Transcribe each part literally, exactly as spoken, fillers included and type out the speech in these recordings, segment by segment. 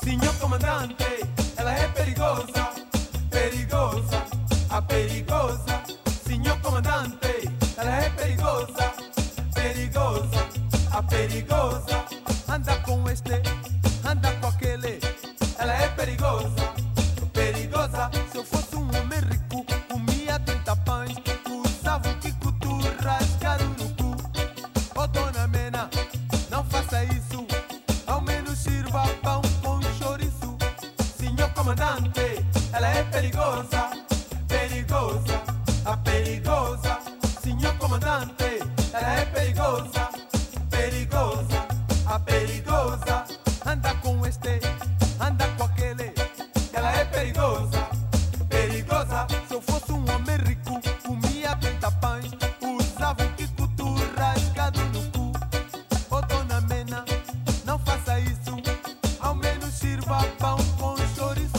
Signor comandante, ela é perigosa, perigosa, a perigosa. Signor comandante, ela é perigosa, perigosa, a perigosa. Anda com este, anda com aquele, ela é perigosa, perigosa. Se eu fosse um homem rico, comia trinta pães, usava um quico tu rasgado no cu. Oh dona Mena, não faça isso, ao menos sirva pão com chouriço. Signor comandante, ela é perigosa, perigosa, a perigosa. Signor comandante, ela é perigosa, perigosa, a perigosa. Anda com este, anda com aquele, ela é perigosa, perigosa. Se eu fosse um homem rico, comia trinta pães, usava um quico tu rasgado no cu. Oh dona Mena, não faça isso, ao menos sirva pão com chouriço.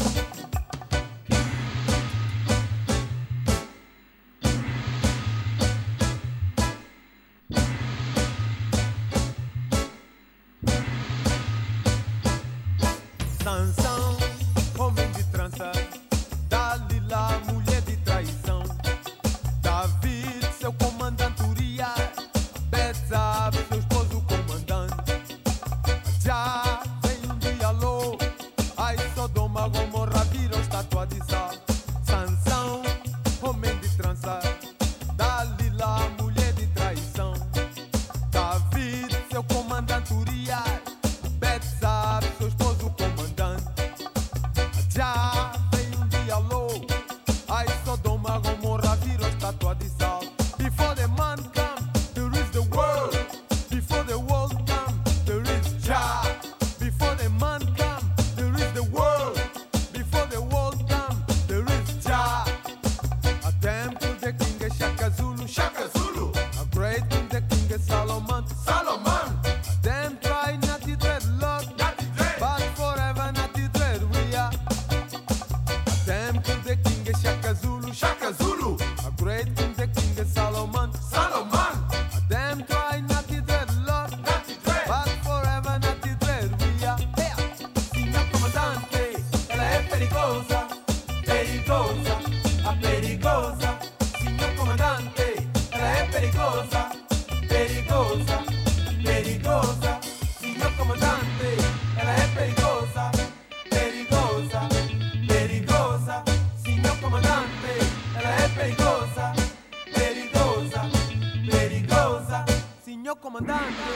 Sansão, homem de trança, Dalila, mulher de traição, David, seu comandante Urias, Betzab, seu esposo comandante. Já vem um dia louco, ai Sodoma, Gomorra virou estátua de sal. Sansão, homem de trança, Dalila, mulher de traição, David, seu comandante Urias, Betzab, seu esposo comandante. Já veio um dia louco, ai Sodoma, Gomorra virou estátua de sal. Before the man come, there is the world. Before the world come, there is Jah. Before the man come, there is the world. Before the world come, there is Jah. A temple the king is Shaka Zulu, Shaka Zulu. A great king the king is Solomon, Solomon. Them try not to dreadlock, but forever not to dread we are. A temple the king is Shaka Zulu, Shaka Zulu. A great king the king is Solomon, Solomon. Them try not to dreadlock, but forever not to dread we are. Signor comandante, ela é perigosa, perigosa, a perigosa. Signor comandante, ela é perigosa, perigosa, perigosa. Signor comandante, ela é perigosa, perigosa, perigosa. Signor comandante, ela é perigosa, perigosa, perigosa. Signor comandante.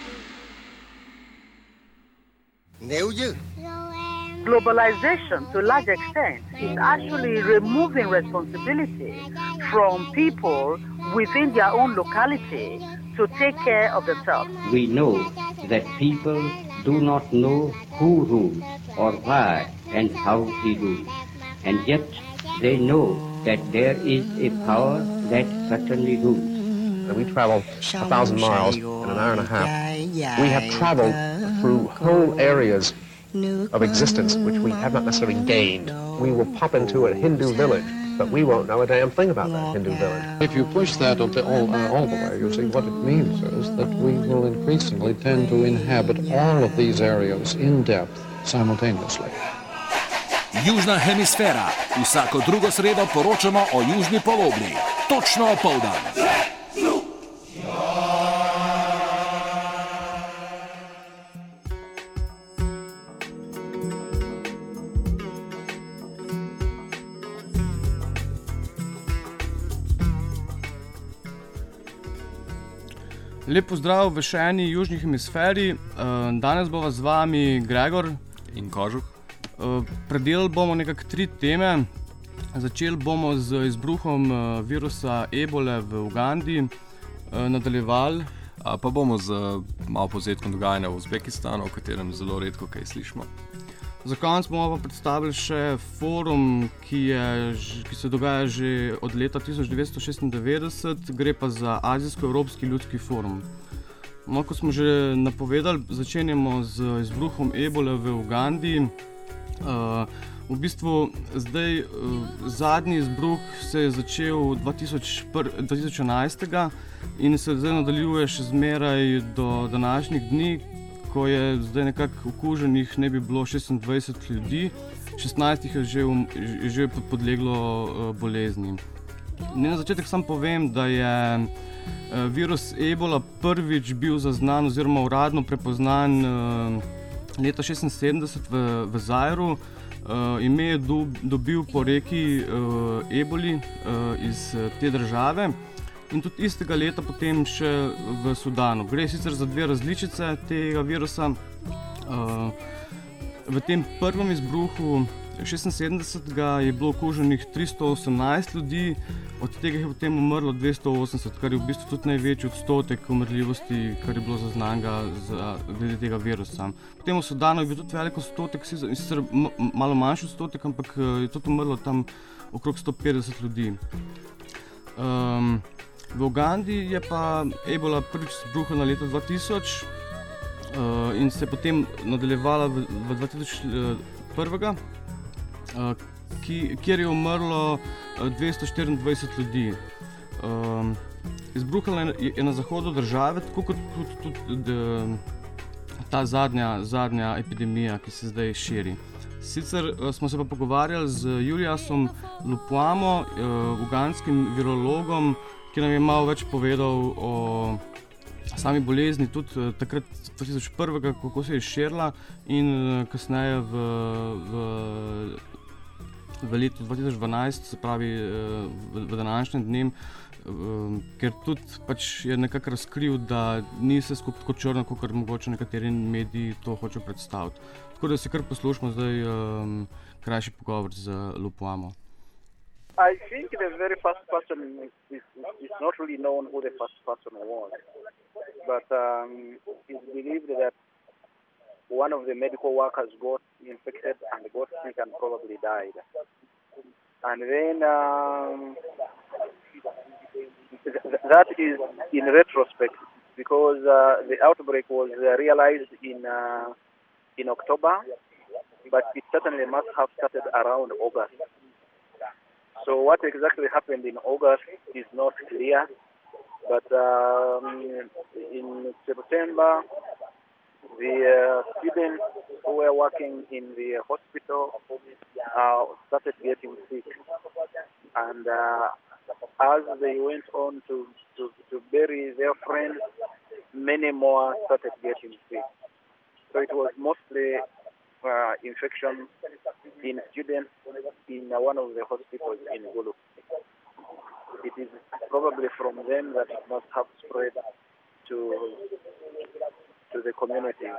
Nếu như Globalization, to a large extent, is actually removing responsibility from people within their own locality to take care of themselves. We know that people do not know who rules or why and how he rules, and yet they know that there is a power that certainly rules. We travel a thousand miles in an hour and a half. We have traveled through whole areas of existence which we have not necessarily gained. We will pop into a Hindu village, but we won't know a damn thing about that Hindu village. If you push that all, uh, all the way, you see what it means is that we will increasingly tend to inhabit all of these areas in depth simultaneously. Južna hemisfera. Vsako drugo sredo poročamo o južni polobli. Točno opoldan. Lep pozdrav v še eni južni hemisferi. Danes bova z vami Gregor in Kožuh. Predelali bomo nekako tri teme. Začeli bomo z izbruhom virusa ebole v Ugandi, nadaljevali. Pa bomo z malo povzetkom dogajanja v Uzbekistanu, o katerem zelo redko kaj slišimo. Za konec bomo pa predstavili še forum, ki, je, ki se dogaja že od leta tisoč devetsto šestindevetdeset, gre pa za Azijsko-Evropski ljudski forum. No, kot smo že napovedali, začenjamo z izbruhom ebole v Ugandi. Uh, v bistvu zdaj uh, zadnji izbruh se je začel dva tisoč enajst in se zdaj nadaljuje še zmeraj do današnjih dni, ko ko je zdaj nekako okuženih ne bi bilo šestindvajset ljudi, šestnajst jih je že, um, je že podleglo uh, bolezni. Ne, na začetek sam povem, da je uh, virus ebola prvič bil zaznan oziroma uradno prepoznan uh, leta šestinsedemdeset v, v Zairu. Uh, ime je do, dobil po reki uh, eboli uh, iz uh, te države in tudi istega leta potem še v Sudanu. Gre sicer za dve različice tega virusa. Uh, v tem prvem izbruhu šestinsedemdesetega je bilo okuženih tristo osemnajst ljudi, od tega je potem umrlo dvesto osemdeset, kar je v bistvu tudi največji odstotek umrljivosti, kar je bilo zaznanega za, glede tega virusa. Potem v Sudanu je bil tudi velik odstotek, sicer malo manjši odstotek, ampak je tudi umrlo tam okrog sto petdeset ljudi. Um, v Ugandi je pa ebola prvič izbruhnila leta dva tisoč uh, in se je potem nadaljevala v, v dva tisoč prvega. Uh, ki, kjer je umrlo uh, dvesto štiriindvajset ljudi. Um, izbruhnila je, je na zahodu države, tako kot tudi, tudi ta zadnja, zadnja epidemija, ki se zdaj širi. Sicer uh, smo se pa pogovarjali z Juliusom Lupwamo, uh, ugandskim virologom, ki nam je malo več povedal o sami bolezni, tudi uh, takrat dva tisoč prvega, kako se je širila in uh, kasneje v, v v letu dva tisoč dvanajst, se pravi v, v današnjem dnem, ker tudi pač je nekako razkril, da ni vse skupaj tako črno, kot mogoče nekateri mediji to hočejo predstaviti. Tako da se kar poslušamo zdaj um, krajši pogovor z Lupwamo. I think the very first person is, is, is not really known who the first person was, but um, it's believed that one of the medical workers got infected and got sick and probably died. And then um, th- that is in retrospect, because uh, the outbreak was uh, realized in uh, in October, but it certainly must have started around August. So what exactly happened in August is not clear, but um, in September, the uh, students who were working in the hospital uh, started getting sick, and uh, as they went on to, to, to bury their friends, many more started getting sick. So it was mostly uh, infection in students in uh, one of the hospitals in Gulu. It is probably from them that it must have spread to to the community.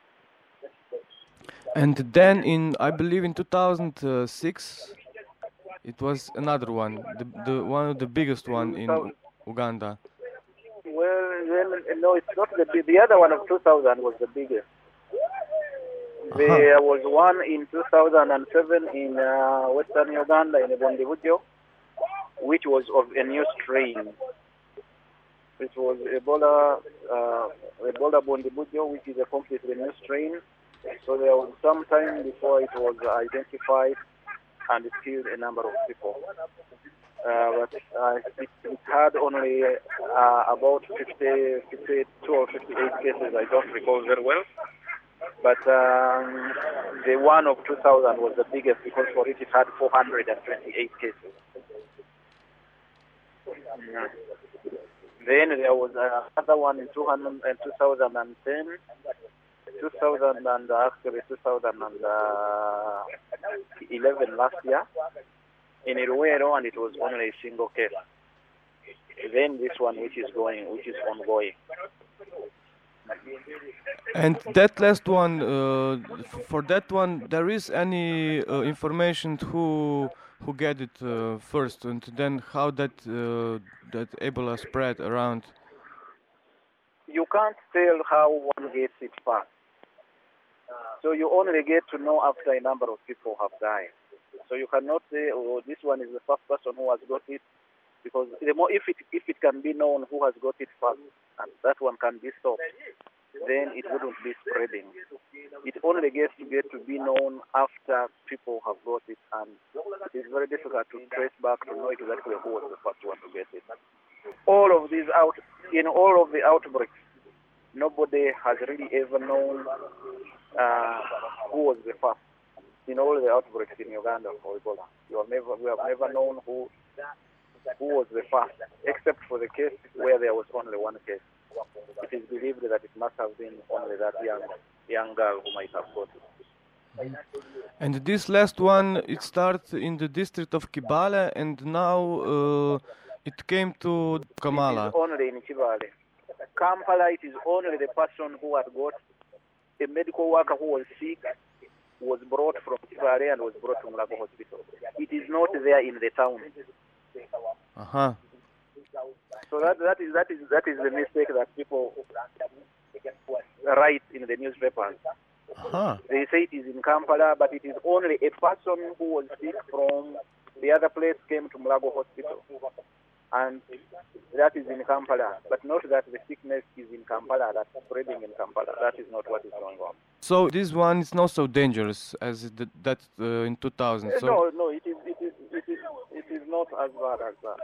And then in, I believe in two thousand six, it was another one, the, the one of the biggest one in U- Uganda. Well, then, no, it's not the the other one of two thousand was the biggest. Uh-huh. There was one in two thousand seven in uh, western Uganda in Bondibujo, which was of a new strain. It was Ebola, uh, Ebola Bondibujo, which is a completely new strain. So there was some time before it was identified and it killed a number of people. Uh, but uh, it, it had only uh, about fifty, fifty-two or fifty-eight cases, I don't recall very well. But um, the one of two thousand was the biggest because for it it had four hundred twenty-eight cases. Yeah. Then there was uh, another one in two thousand ten, two thousand and actually two thousand eleven last year in Iruero, and it was only a single case. Then this one, which is going, which is ongoing. And that last one, uh, for that one, there is any uh, information who who get it uh, first, and then how that uh, that Ebola spread around? You can't tell how one gets it first. So you only get to know after a number of people have died. So you cannot say, oh, this one is the first person who has got it, because the more, if it if it can be known who has got it first, and that one can be stopped, then it wouldn't be spreading. It only gets to get to be known after people have got it, and it is very difficult to trace back to know exactly who was the first one to get it. All of these out in all of the outbreaks, nobody has really ever known uh, who was the first in all the outbreaks in Uganda for Ebola. You have never, we have never known who who was the first, except for the case where there was only one case. It is believed that it must have been only that young young girl who might have got it. And this last one, it started in the district of Kibale, and now uh, it came to Kamala. It is only in Kibale. Kampala, it is only the person who had got a medical worker who was sick, was brought from Kibale and was brought to Mulago Hospital. It is not there in the town. Uh-huh. So that, that is that is that is the mistake that people write in the newspapers. Uh-huh. They say it is in Kampala, but it is only a person who was sick from the other place came to Mulago Hospital. And that is in Kampala, but not that the sickness is in Kampala, that's spreading in Kampala. That is not what is going on. So this one is not so dangerous as it, that uh, in two thousand. So no, no, it is, it is, it is, it is not as bad as that.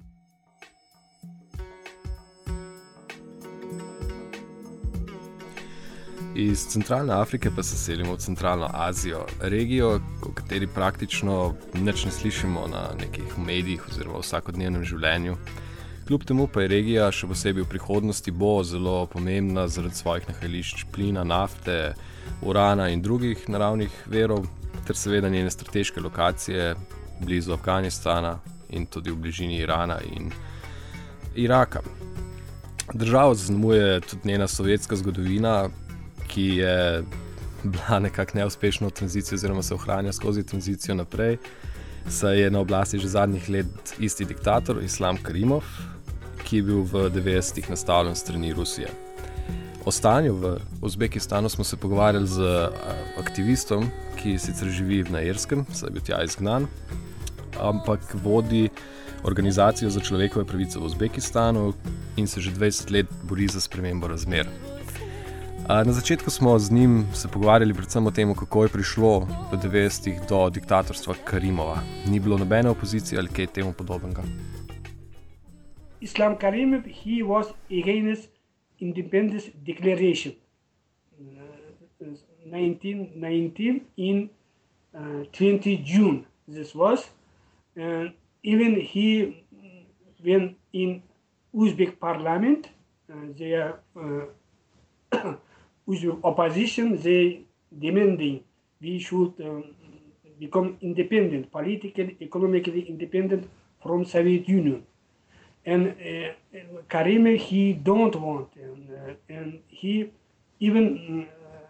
Iz centralne Afrike pa se selimo v centralno Azijo, regijo, o kateri praktično nič ne slišimo na nekih medijih oziroma vsakodnevnem življenju. Kljub temu pa je regija še posebej v prihodnosti bo zelo pomembna zaradi svojih nahajališč plina, nafte, urana in drugih naravnih virov, ter seveda njene strateške lokacije blizu Afganistana in tudi v bližini Irana in Iraka. Državo zaznamuje tudi njena sovjetska zgodovina, ki je bila nekako neuspešna v tranziciji oziroma se ohranja skozi tranzicijo naprej, saj je na oblasti že zadnjih let isti diktator Islam Karimov, ki je bil v devetdesetih nastavljen strani Rusije. O stanju v Uzbekistanu smo se pogovarjali z aktivistom, ki sicer živi na Irskem, saj je bil tja izgnan, ampak vodi organizacijo za človekove pravice v Uzbekistanu in se že dvajset let bori za spremembo razmer. Na začetku smo z njim se pogovarjali predvsem o tem, kako je prišlo v devetdesetih do diktatorstva Karimova. Ni bilo nobene opozicije ali kaj temu podobnega. Islam Karimov, he was against independence declaration uh, nineteen nineteen in uh, twentieth June. This was, and even he when in Uzbek parliament, uh, they are uh, Uzbek opposition, they demanding we should um, become independent, politically, economically independent from Soviet Union. And uh, Karimov, he don't want, and, uh, and he even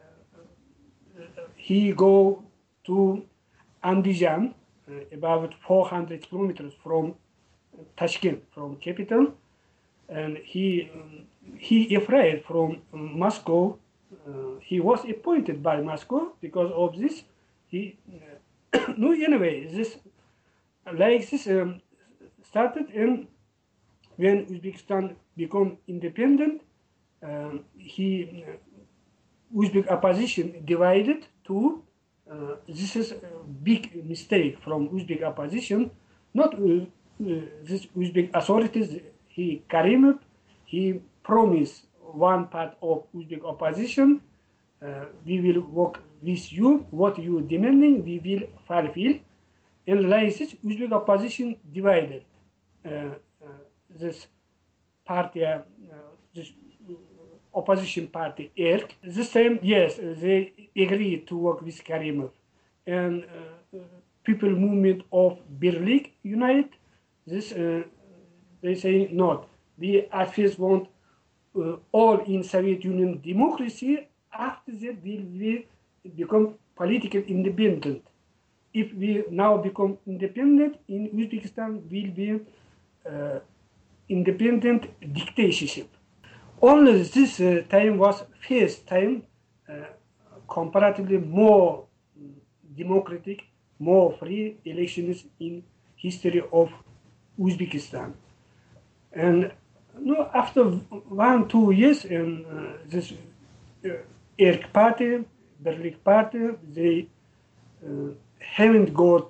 uh, he go to Andijan, uh, about four hundred kilometers from Tashkent, from capital, and he um, he afraid from Moscow. Uh, he was appointed by Moscow because of this. He uh, no anyway this like this um, started in when Uzbekistan become independent. Um, he uh, Uzbek opposition divided to. Uh, this is a big mistake from Uzbek opposition. Not uh, uh, this Uzbek authorities. He Karimov, he promised one part of Uzbek opposition, uh, we will work with you, what you demanding, we will fulfill. And like this, Uzbek opposition divided. Uh, uh, this party, uh, this opposition party, E R K. This time, yes, they agreed to work with Karimov. And uh, people movement of Birlik Unite, this, uh, they say not. We at first want Uh, all in Soviet Union democracy, after that we will become politically independent. If we now become independent, in Uzbekistan will be uh, independent dictatorship. Only this uh, time was first time uh, comparatively more democratic, more free elections in history of Uzbekistan. And no, after one, two years, and uh, this uh, E R K party, Birlik party, they uh, haven't got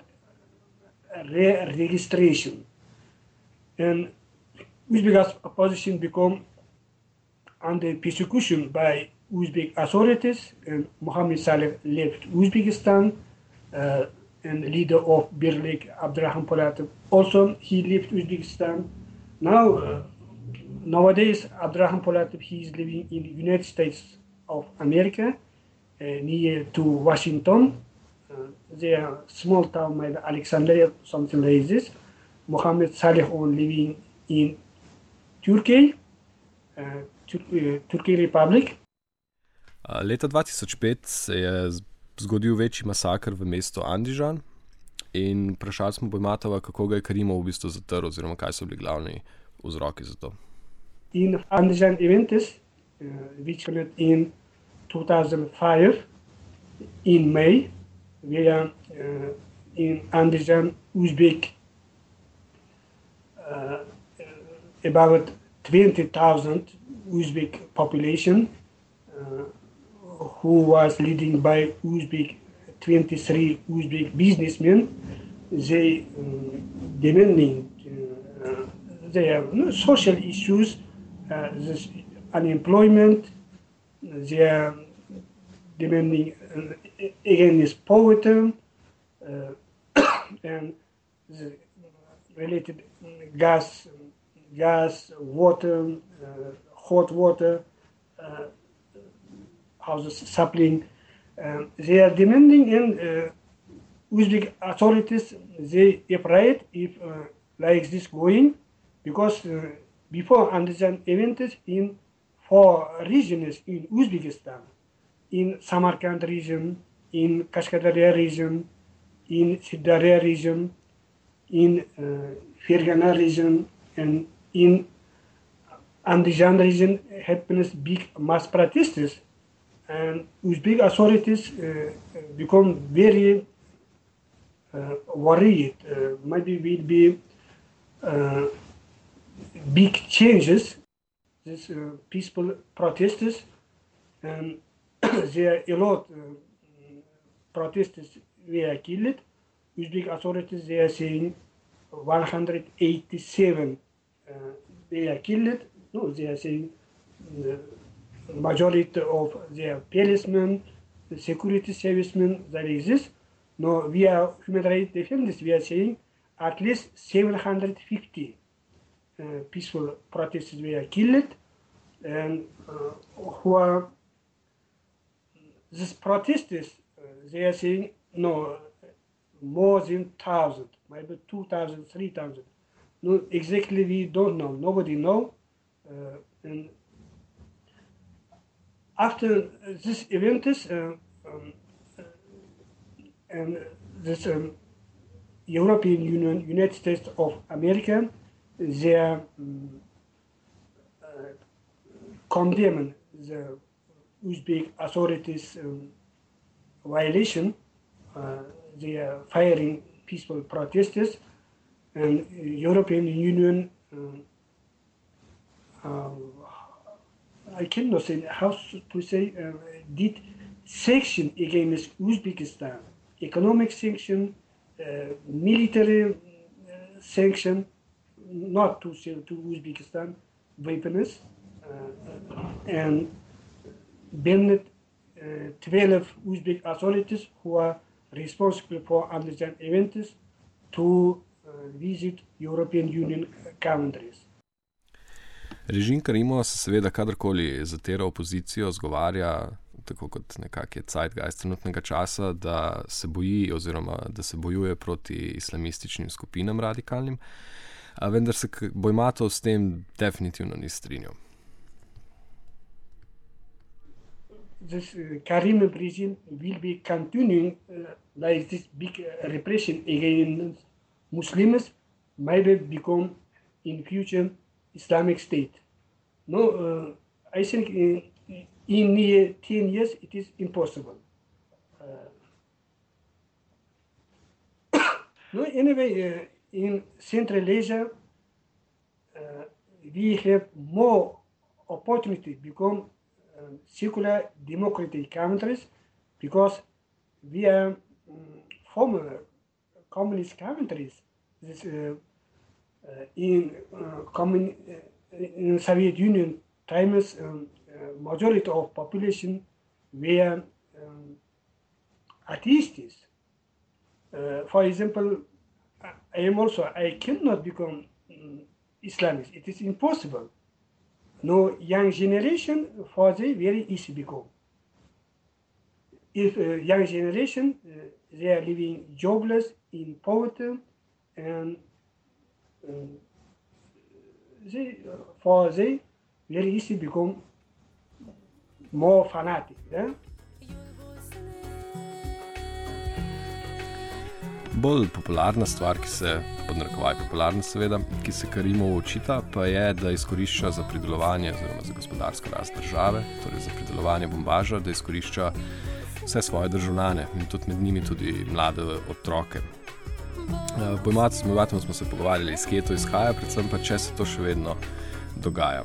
re registration. And Uzbek opposition become under persecution by Uzbek authorities, and Mohammed Saleh left Uzbekistan, uh, and leader of Birlik, Abdurrahman Polatov, also he left Uzbekistan. Now, uh, nowadays, Abdurrahman Polatov, he is living in the United States of America, uh, near to Washington. Uh, there small town like Alexandria, something like this. Mohammed Saleh on living in Turkey, uh, Tur uh, Turkey Republic. Leta dva tisoč pet se je zgodil večji masakr v mestu Andijan in vprašali smo Bojmatova, kako ga je Karimov v bistvu zatrl oziroma kaj so bili glavni vzroki za to. In Andijan events, uh, which occurred in two thousand five in May, where uh, in Andijan, Uzbek, uh, about twenty thousand Uzbek population, uh, who was leading by Uzbek, twenty-three Uzbek businessmen, they um, demanding uh, their you know, social issues, uh, this unemployment, they are demanding uh, against poverty, uh, and the related gas, gas, water, uh, hot water, uh, houses supplying. Um, they are demanding, and uh, Uzbek authorities, they afraid if uh, like this going, because uh, before Andijan events in four regions in Uzbekistan, in Samarkand region, in Kashkadarya region, in Siddharya region, in uh, Fergana region, and in Andijan region happens big mass protests, and Uzbek authorities uh, become very uh, worried. Uh, maybe will be uh, big changes. These uh, peaceful protests, and there are a lot of uh, protesters were killed. Uzbek authorities, they are saying one hundred eighty-seven uh, they are killed. No, they are saying the majority of their policemen, the security servicemen that exist. No, we are human rights defenders. We are saying at least seven hundred fifty uh, peaceful protesters were killed, and uh, who are these protesters? Uh, they are saying no, more than thousand, maybe two thousand, three thousand. No, exactly we don't know. Nobody know. Uh, and after this event, uh, um, uh, and this um, European Union, United States of America, they are um, uh, condemning the Uzbek authorities' um, violation. Uh, they are firing peaceful protesters, and European Union, um, uh, I cannot say how to say, uh, did sanction against Uzbekistan, economic sanction, uh, military uh, sanction, not to sell to Uzbekistan weapons, uh, and banned uh, twelve Uzbek authorities who are responsible for Andijan events to uh, visit European Union countries. Režim Karimova se seveda kadarkoli zatera opozicijo, zgovarja, tako kot nekak je zeitgeist trenutnega časa, da se boji oziroma da se bojuje proti islamističnim skupinam radikalnim, a vendar se Bojmatov s tem definitivno ni strinjal. This uh, Karimov regime will be continuing uh, like this big uh, repression against Muslims, maybe become in future Islamic State. No, uh, I think in, in near ten years it is impossible. Uh, no, anyway, uh, in Central Asia, uh, we have more opportunity to become uh, secular democratic countries because we are um, former communist countries. This, uh, uh, in uh, common, uh, in Soviet Union times um, uh, majority of population were um, atheists. Uh, for example, I am also, I cannot become um, Islamist. It is impossible. No young generation, for they very easy become. If uh, young generation, uh, they are living jobless, in poverty, and um, they, uh, for they very easy become more fanatic. Yeah? Bolj popularna stvar, ki se, pod narekovaj popularna seveda, ki se Karimovu očita, pa je, da izkorišča za pridelovanje oziroma za gospodarsko rast države, torej za pridelovanje bombaža, da izkorišča vse svoje državljane in tudi med njimi tudi mlade otroke. Pojmatom smo se pogovarjali, iz kje to izhaja, predvsem pa, če se to še vedno dogaja.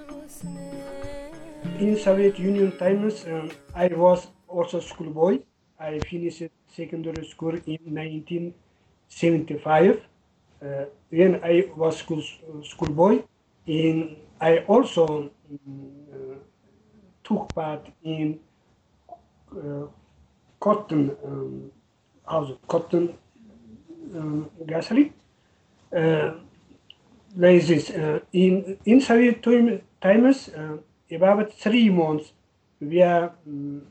In Soviet Union times, um, I was also schoolboy. I finished secondary school in nineteen seventy-five. Uh, when I was school schoolboy, and I also um, uh, took part in uh, cotton um, house, cotton um, gathering. Uh, like this, uh, in in Soviet times, uh, about three months we are. Um,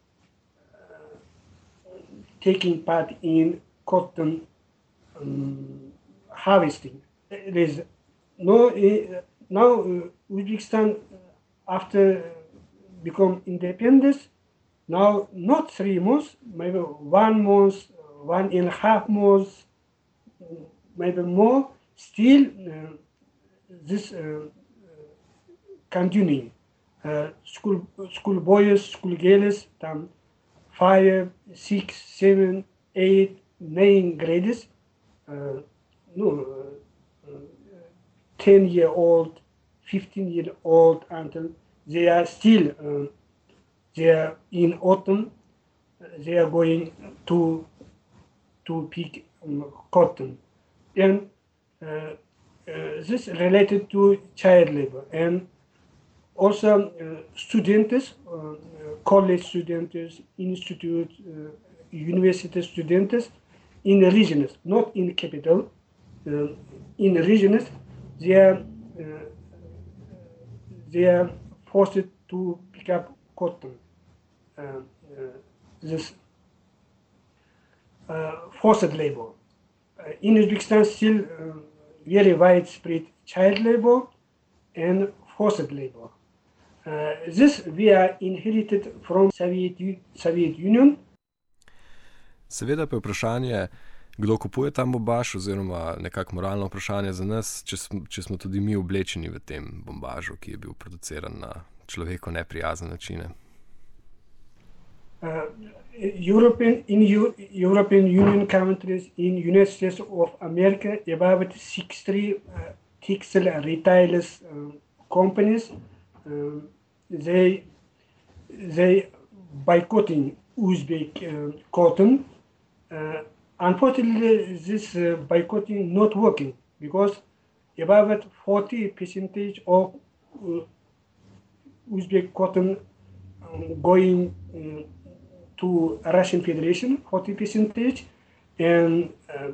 taking part in cotton um, harvesting. There is no uh, now uh, Uzbekistan after become independent. Now not three months, maybe one month, one and a half months, maybe more. Still, uh, this uh, continuing. Uh, school school boys, school girls, um, five, six, seven, eight, nine grades, uh, no, uh, ten year old, fifteen year old until they are still, uh, they are in autumn, they are going to to pick um, cotton, and uh, uh, this related to child labor and also uh, students. Uh, college students, institute, uh, university students in the regions, not in the capital. Uh, in the regions, they are uh, they are forced to pick up cotton. Uh, uh, this uh, forced labor. Uh, in Uzbekistan, still uh, very widespread child labor and forced labor. Uh, this we are inherited from Soviet, Soviet Union. Seveda pa je vprašanje, kdo kupuje tam bombaž, oziroma nekako moralno vprašanje za nas, če smo, če smo tudi mi oblečeni v tem bombažu, ki je bil produciran na človeku neprijazne načine. Uh, European, in U, European Union countries, in United States of America, about sixty uh, textile retailers uh, companies. Um, they they boycotting Uzbek uh, cotton. Uh, unfortunately, this uh, boycotting not working because about forty percentage of uh, Uzbek cotton um, going um, to Russian Federation, forty percentage, and uh,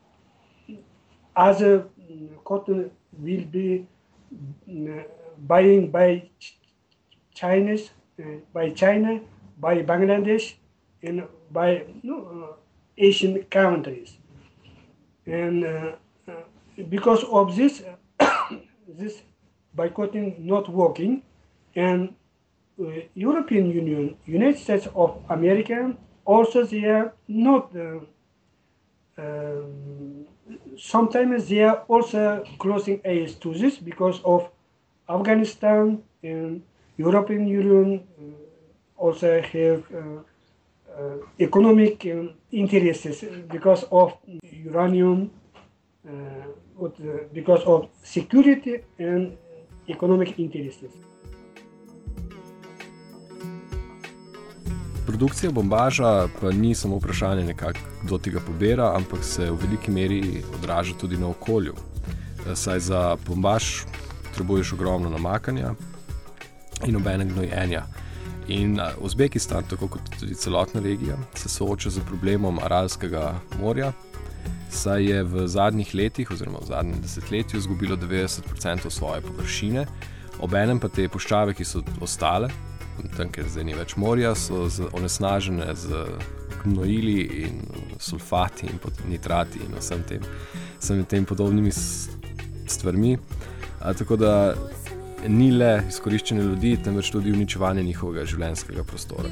other um, cotton will be uh, buying by Ch- Chinese, uh, by China, by Bangladesh, and by no, uh, Asian countries. And uh, uh, because of this, uh, this boycotting not working, and uh, European Union, United States of America, also they are not. Uh, um, sometimes they are also closing eyes to this because of Afghanistan and European Union uh, also have uh, uh, economic um, interests because of uranium, uh, with, uh, because of security and economic interests. Produkcija bombaža pa ni samo vprašanje nekako, kdo tega pobira, ampak se v veliki meri odraža tudi na okolju. Saj za bombaž potrebuješ ogromno namakanja, in obenem gnojenja. In Uzbekistan, tako kot tudi celotna regija, se sooča z problemom Aralskega morja, saj je v zadnjih letih oziroma v zadnjem desetletju izgubilo devetdeset procentov svoje površine, obenem pa te puščave, ki so ostale, tam, kjer zdaj ni več morja, so onesnažene z gnojili in sulfati in nitrati in vsem tem, vsem tem podobnimi stvarmi. A, tako da ni le izkoriščenje ljudi, temveč tudi uničevanje njihovega življenjskega prostora.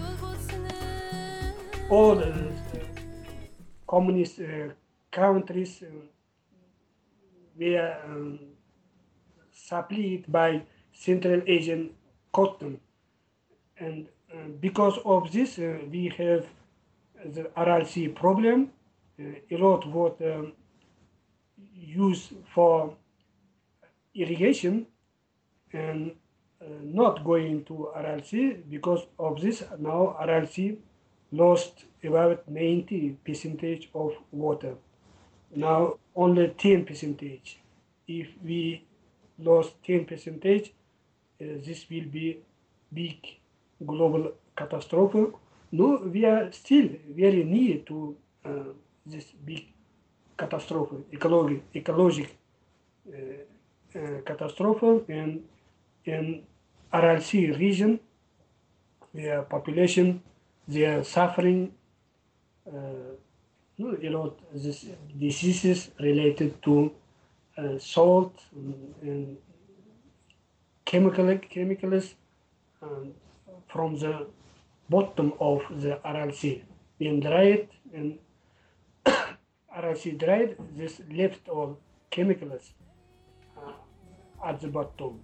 All the communist uh, countries uh, were um, supplied by Central Asian cotton, and uh, because of this uh, we have the Aral Sea problem. Uh, a lot was um, used for irrigation and uh, not going to Aral Sea. Because of this, now Aral Sea lost about ninety percent of water. Now only ten percent. If we lost ten percent, uh, this will be big global catastrophe. No, we are still very near to uh, this big catastrophe, ecologic, ecologic uh, uh, catastrophe, and in Aral Sea region, the population, they are suffering uh, a lot of this diseases related to uh, salt and, and chemical chemicals um, from the bottom of the Aral Sea. When dried and Aral Sea dried, this left all chemicals uh, at the bottom.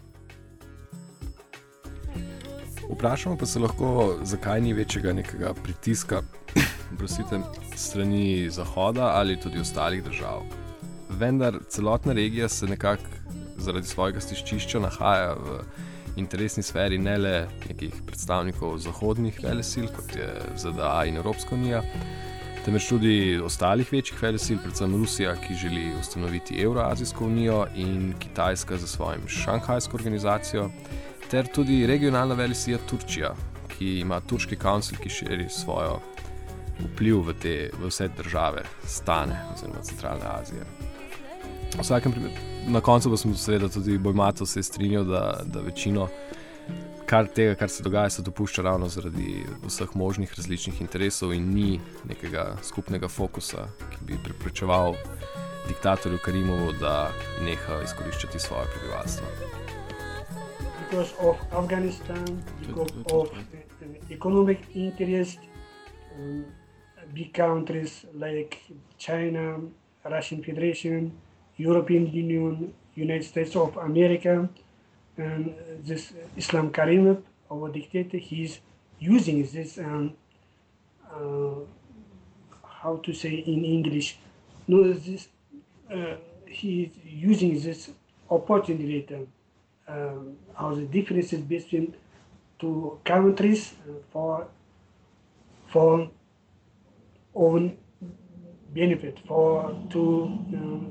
Vprašamo pa se lahko, zakaj ni večjega nekega pritiska prosite, strani Zahoda ali tudi ostalih držav. Vendar celotna regija se nekako zaradi svojega stiščišča nahaja v interesni sferi ne le nekih predstavnikov zahodnih velesil, kot je Z D A in Evropska unija, temveč tudi ostalih večjih velesil, predvsem Rusija, ki želi ustanoviti Evroazijsko unijo, in Kitajska za svojim šanghajsko organizacijo, ter tudi regionalna velesila Turčija, ki ima turški council, ki širi svojo vpliv v, te, v vse države stane oziroma centralne Azije. V vsakem primeru, na koncu pa smo seveda tudi Bojmatov se strinjal, da, da večino kar tega, kar se dogaja, se dopušča ravno zaradi vseh možnih različnih interesov in ni nekega skupnega fokusa, ki bi preprečeval diktatorju Karimovu, da neha izkoriščati svoje prebivalstvo. Because of Afghanistan, because of economic interest, um, big countries like China, Russian Federation, European Union, United States of America, and this Islam Karimov, our dictator, he's using this, um, uh, how to say in English, no, this, uh, he's using this opportunity to Um, how the differences between two countries uh, for for own benefit, for to um,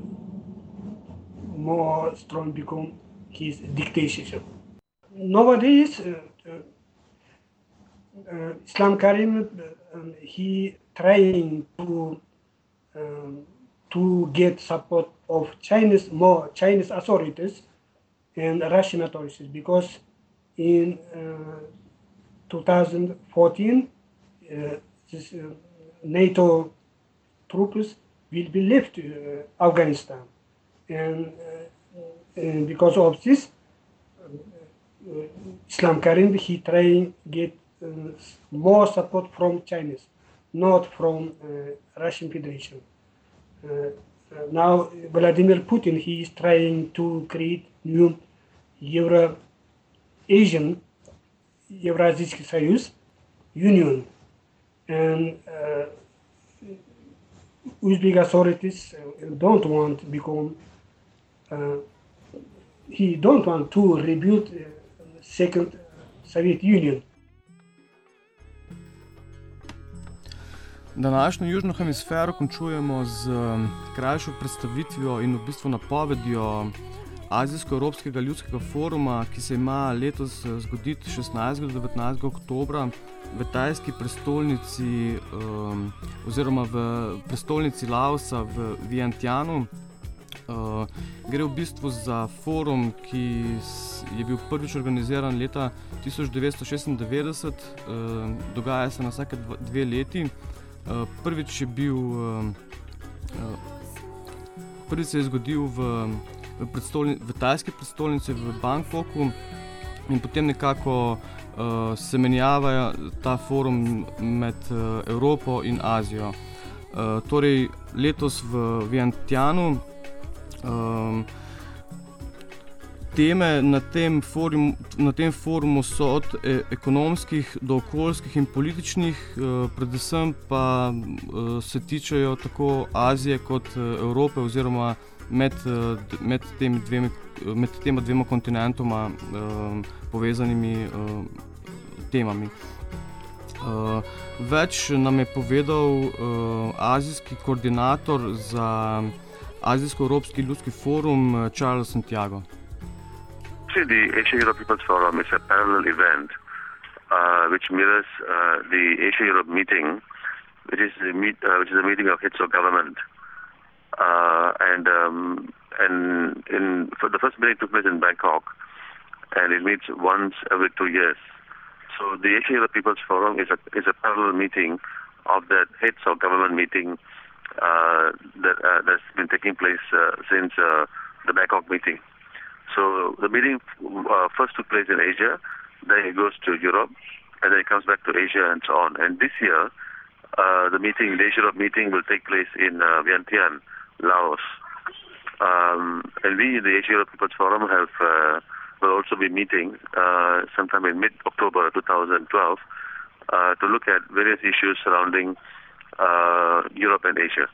more strong become his dictatorship. Nowadays, uh, uh, uh, Islam Karimov, um, he trying to um, to get support of Chinese more Chinese authorities and Russian authorities, because in uh, two thousand fourteen uh, this, uh, NATO troops will be left uh, Afghanistan, and, uh, and because of this, uh, Islam Karimov, he trying get uh, more support from Chinese, not from uh, Russian Federation. Uh, Uh, now Vladimir Putin, he is trying to create new Euro-Asian, Евразийский Союз, Union, and uh, Uzbek authorities don't want to become, uh, he don't want to rebuild uh, second Soviet Union. Današnjo južno hemisfero končujemo z krajšo predstavitvijo in v bistvu napovedjo Azijsko-Evropskega ljudskega foruma, ki se ima letos zgoditi šestnajstega do devetnajstega oktobra v tajski prestolnici um, oziroma v prestolnici Laosa v Vientianu. Uh, gre v bistvu za forum, ki je bil prvič organiziran leta tisoč devetsto šestindevetdeset, uh, dogaja se na vsake dve leti. Uh, prvič je bil uh, uh, prvič se je zgodil v, v, predstolni, v tajski prestolnici v Bangkoku in potem nekako uh, se menjava ta forum med uh, Evropo in Azijo. Uh, torej letos v Vientianu Um, teme na tem, forum, na tem forumu so od e- ekonomskih do okoljskih in političnih, uh, predvsem pa uh, se tičejo tako Azije kot uh, Evrope oziroma med, uh, med, temi dvemi, med tema dvema kontinentoma uh, povezanimi uh, temami. Uh, več nam je povedal uh, azijski koordinator za Azijsko-Evropski ljudski forum, Charles Santiago. See, the Asia-Europe People's Forum is a parallel event uh, which mirrors uh, the Asia-Europe meeting, which is the meet, uh, which is a meeting of heads of government. Uh, and um, and in for the first meeting took place in Bangkok, and it meets once every two years. So the Asia-Europe People's Forum is a is a parallel meeting of that heads of government meeting. Uh, that, uh, that's been taking place uh, since uh, the Bangkok meeting. So the meeting uh, first took place in Asia, then it goes to Europe, and then it comes back to Asia and so on. And this year, uh, the meeting, the Asia-Europe meeting will take place in uh, Vientiane, Laos. Um, and we, the Asia-Europe People's Forum, have uh, will also be meeting uh, sometime in mid-October twenty twelve uh, to look at various issues surrounding Uh, Europe and Asia.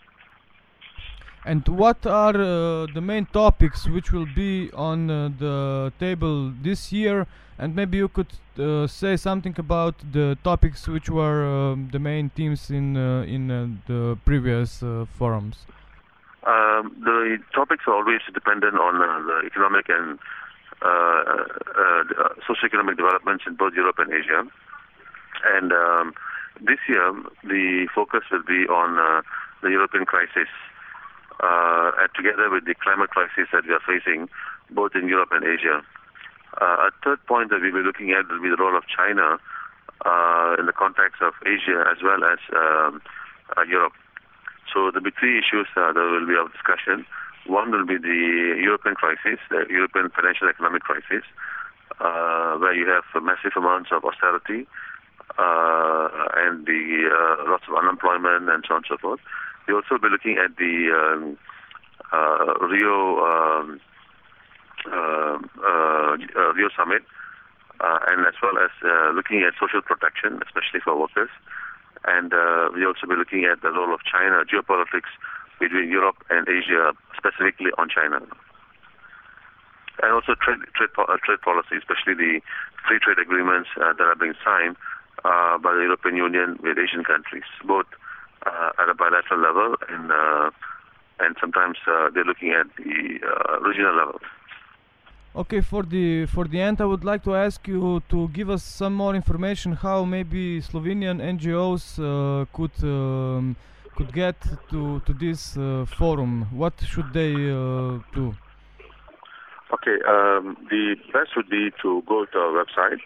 And what are uh, the main topics which will be on uh, the table this year? And maybe you could uh, say something about the topics which were uh, the main themes in uh, in uh, the previous uh, forums. Um, the topics are always dependent on uh, the economic and uh, uh, uh, socio-economic developments in both Europe and Asia. And um, this year, the focus will be on uh, the European crisis, uh, and together with the climate crisis that we are facing, both in Europe and Asia. Uh, a third point that we will be looking at will be the role of China uh, in the context of Asia as well as um, uh, Europe. So there will be three issues uh, that will be of discussion. One will be the European crisis, the European financial economic crisis, uh, where you have massive amounts of austerity, Uh, and the uh, lots of unemployment and so on and so forth. We also will be looking at the um, uh, Rio um, uh, uh, uh, Rio Summit, uh, and as well as uh, looking at social protection, especially for workers. And uh, we also be looking at the role of China, geopolitics between Europe and Asia, specifically on China. And also trade trade, uh, trade policy, especially the free trade agreements uh, that are being signed Uh, by the European Union with Asian countries, both uh, at a bilateral level and uh, and sometimes uh, they're looking at the uh, regional level. Okay, for the for the end, I would like to ask you to give us some more information how maybe Slovenian N G Os uh, could um, could get to to this uh, forum. What should they uh, do? Okay, um, the best would be to go to our website.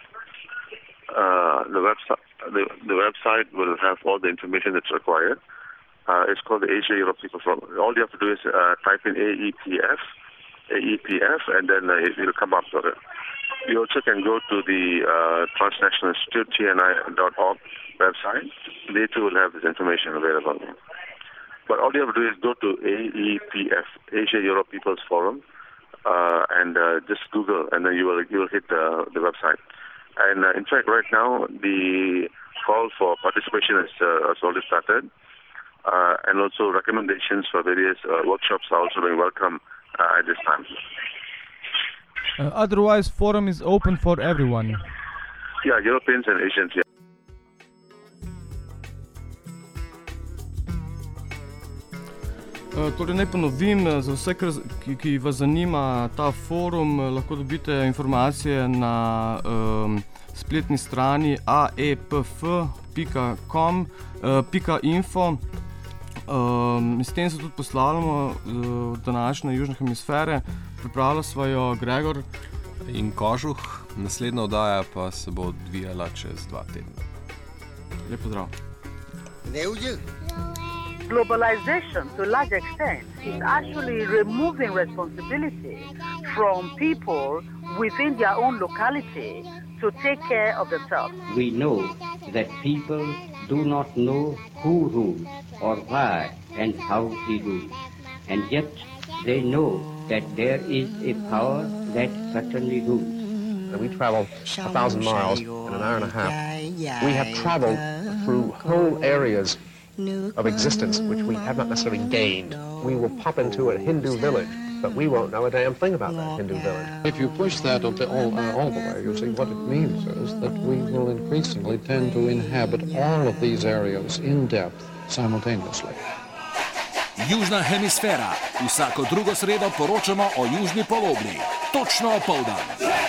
Uh, the website the, the website will have all the information that's required. Uh, it's called the Asia Europe People Forum. All you have to do is uh, type in A E P F, A E P F, and then uh, it will come up with it. You also can go to the uh, Transnational Institute, T N I dot org website. They too will have this information available. But all you have to do is go to A E P F, Asia Europe People's Forum, uh, and uh, just Google, and then you will you will hit the, the website. And uh, in fact, right now, the call for participation has, uh, has already started. Uh, and also recommendations for various uh, workshops are also being welcome uh, at this time. Uh, otherwise, forum is open for everyone. Yeah, Europeans and Asians, yeah. Torej, naj ponovim, za vse, ki, ki vas zanima ta forum, lahko dobite informacije na um, spletni strani a e p f pika com pika info. Um, s tem se tudi poslavljamo uh, današnje južne hemisfere. Pripravila sva jo Gregor in Kožuh. Naslednja oddaja pa se bo odvijala čez dva tedna. Lep pozdrav. Globalization, to a large extent, is actually removing responsibility from people within their own locality to take care of themselves. We know that people do not know who rules or why and how he rules, and yet they know that there is a power that certainly rules. We travel a thousand miles in an hour and a half. We have traveled through whole areas of existence which we have not necessarily gained. We will pop into a Hindu village, but we won't know a damn thing about that Hindu village. If you push that all, uh, all the way, you see what it means is that we will increasingly tend to inhabit all of these areas in depth simultaneously. Južna hemisfera. Vsako drugo sredo poročamo o južni polobli. Točno opoldan.